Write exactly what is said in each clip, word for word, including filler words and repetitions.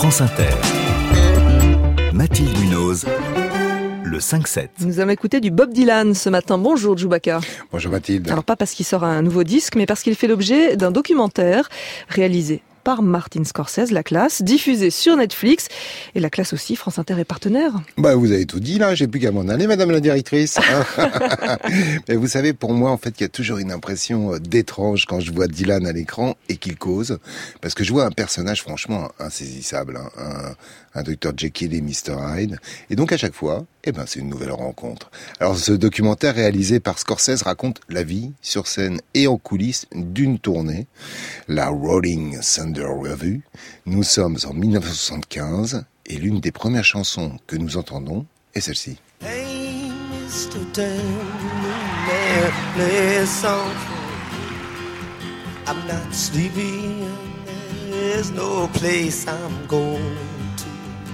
France Inter. Mathilde Munoz, le cinq sept. Nous avons écouté du Bob Dylan ce matin. Bonjour Djoubaka. Bonjour Mathilde. Alors pas parce qu'il sort un nouveau disque, mais parce qu'il fait l'objet d'un documentaire réalisé par Martin Scorsese, La Classe, diffusé sur Netflix. Et La Classe aussi, France Inter est partenaire. Bah, vous avez tout dit là, j'ai plus qu'à m'en aller, madame la directrice. Mais vous savez, pour moi, en fait, il y a toujours une impression d'étrange quand je vois Dylan à l'écran et qu'il cause. Parce que je vois un personnage franchement insaisissable, hein, un, un docteur Jekyll et mister Hyde. Et donc à chaque fois, eh ben, c'est une nouvelle rencontre. Alors ce documentaire réalisé par Scorsese raconte la vie, sur scène et en coulisses, d'une tournée, la Rolling Thunder Revue. Nous sommes en dix-neuf cent soixante-quinze et l'une des premières chansons que nous entendons est celle-ci. Hey, mister Tandem, play a song for me. I'm not sleepy and there's no place I'm going to.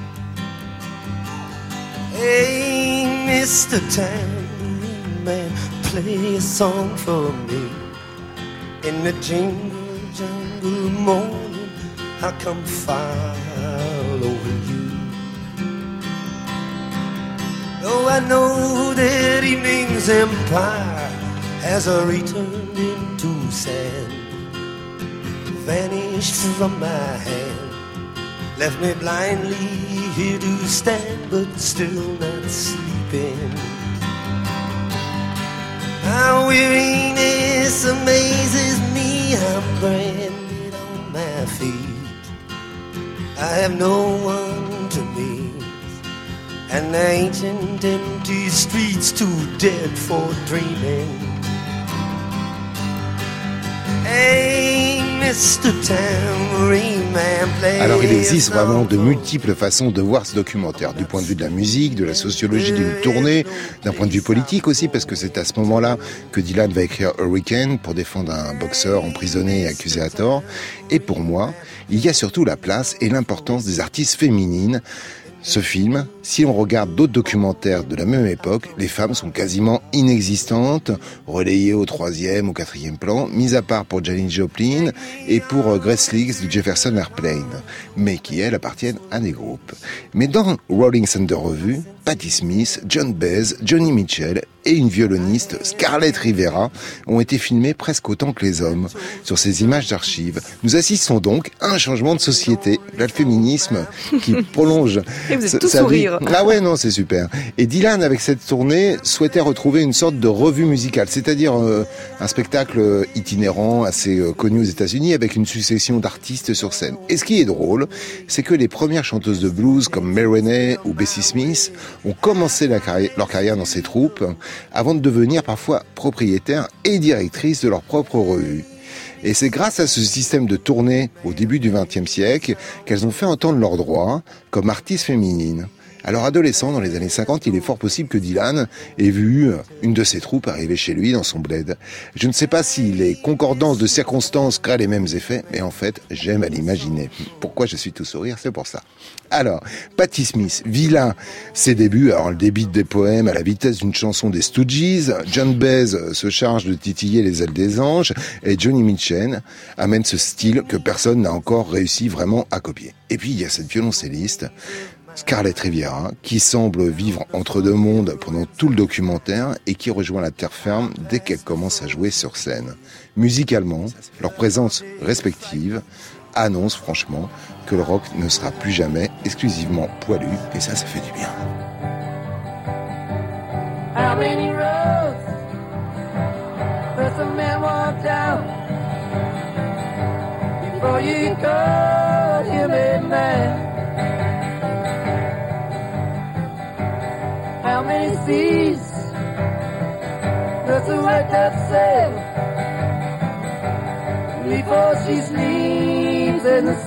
Hey, mister Tambourine Man, play a song for me. In the jingle, jungle morning, I come follow you. Oh, I know that evening's empire has a returned into sand, vanished from my hand, left me blindly here to stand, but still not sleeping. My weariness amazes me, I'm branded on my feet. I have no one to meet, and the ancient empty streets too dead for dreaming. Hey, mister Tambourine Man, play. Alors il existe vraiment de multiples façons de voir ce documentaire, du point de vue de la musique, de la sociologie d'une tournée, d'un point de vue politique aussi, parce que c'est à ce moment-là que Dylan va écrire Hurricane pour défendre un boxeur emprisonné et accusé à tort. Et pour moi, il y a surtout la place et l'importance des artistes féminines. Ce film, si on regarde d'autres documentaires de la même époque, les femmes sont quasiment inexistantes, relayées au troisième, au quatrième plan, mis à part pour Janis Joplin et pour Grace Leaks du Jefferson Airplane, mais qui, elles, appartiennent à des groupes. Mais dans Rolling Thunder Revue, Patti Smith, Joan Baez, Joni Mitchell et une violoniste, Scarlett Rivera, ont été filmés presque autant que les hommes. Sur ces images d'archives, nous assistons donc à un changement de société, le féminisme qui prolonge. Et vous êtes tous sourire. Ah ouais, non, c'est super. Et Dylan, avec cette tournée, souhaitait retrouver une sorte de revue musicale, c'est-à-dire euh, un spectacle itinérant assez euh, connu aux États-Unis avec une succession d'artistes sur scène. Et ce qui est drôle, c'est que les premières chanteuses de blues comme May Renee ou Bessie Smith ont commencé la carrière, leur carrière dans ces troupes avant de devenir parfois propriétaires et directrices de leur propre revue. Et c'est grâce à ce système de tournée au début du vingtième siècle qu'elles ont fait entendre leurs droits comme artistes féminines. Alors adolescent, dans les années cinquante, il est fort possible que Dylan ait vu une de ses troupes arriver chez lui dans son bled. Je ne sais pas si les concordances de circonstances créent les mêmes effets, mais en fait, j'aime à l'imaginer. Pourquoi je suis tout sourire, c'est pour ça. Alors, Patti Smith, vilain, ses débuts, alors le débit des poèmes à la vitesse d'une chanson des Stooges, Joan Baez se charge de titiller les ailes des anges, et Joni Mitchell amène ce style que personne n'a encore réussi vraiment à copier. Et puis il y a cette violoncelliste, Scarlett Rivera, qui semble vivre entre deux mondes pendant tout le documentaire et qui rejoint la terre ferme dès qu'elle commence à jouer sur scène. Musicalement, leur présence respective annonce franchement que le rock ne sera plus jamais exclusivement poilu, et ça, ça fait du bien. How many roads does a man walk down before you call him a man? How many seas does a white dove sail before she sleeps in the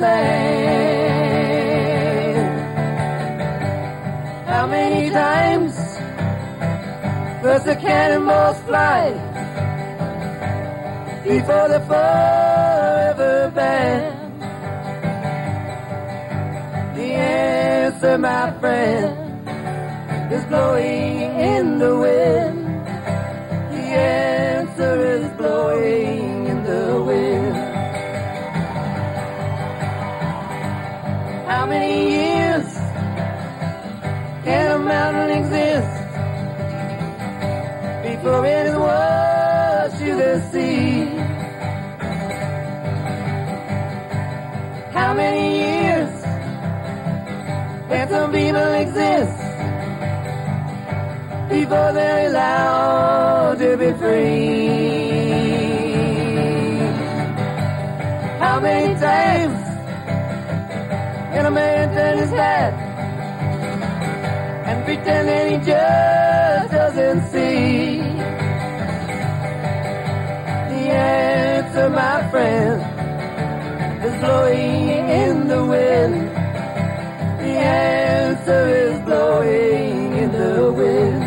sand? How many times does the cannonballs fly before the forever band? The answer, my friend, is blowing in the wind. The answer is blowing in the wind. How many years can a mountain exist before it is washed to the sea? How many years can some people exist before they're allowed to be free? How many times can a man turn his head and pretend that he just doesn't see? The answer, my friend, is blowing in the wind. The answer is blowing in the wind.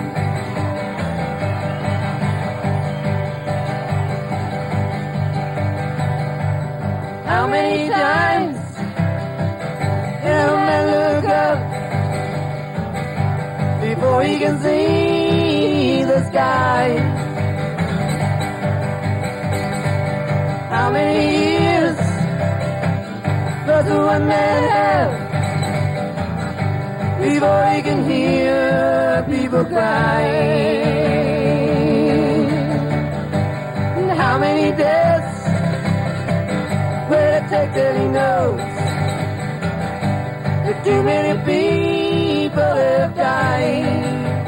How many times can a man look up before he can see the sky? How many years does one man have before he can hear people cry? And how many deaths will it take till he knows that too many people have died?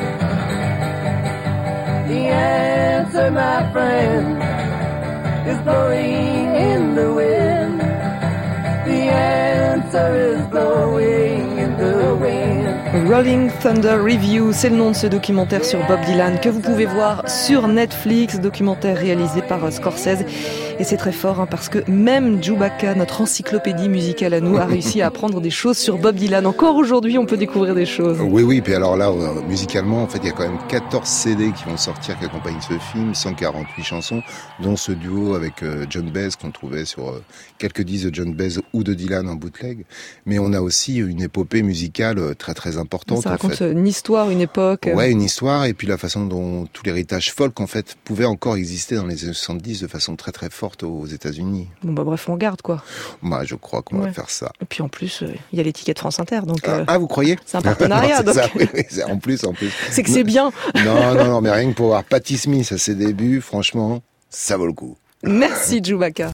The answer, my friend, is blowing in the wind. The answer is blowing in the wind. Rolling Thunder Review, c'est le nom de ce documentaire sur Bob Dylan que vous pouvez voir sur Netflix, documentaire réalisé par Scorsese. Et c'est très fort hein, parce que même Chewbacca, notre encyclopédie musicale à nous, a réussi à apprendre des choses sur Bob Dylan. Encore aujourd'hui, on peut découvrir des choses. Oui, oui, puis alors là, euh, musicalement, en fait, il y a quand même quatorze C D qui vont sortir, qui accompagnent ce film, cent quarante-huit chansons, dont ce duo avec euh, John Baez qu'on trouvait sur euh, quelques disques de John Baez ou de Dylan en bootleg. Mais on a aussi une épopée musicale euh, très très importante. Ça raconte en fait. une histoire, une époque. Ouais, une histoire, et puis la façon dont tout l'héritage folk, en fait, pouvait encore exister dans les années soixante-dix de façon très très forte aux États-Unis. Bon bah bref, on garde quoi. Moi, je crois qu'on ouais. va faire ça. Et puis en plus, il euh, y a l'étiquette France Inter, donc. Ah, euh, ah vous croyez? C'est un partenariat, non, c'est donc. Ça, oui, oui, c'est en plus, en plus. C'est que c'est bien. Non, non, non, mais rien que pour voir Patti Smith à ses débuts, franchement, ça vaut le coup. Merci Chewbacca.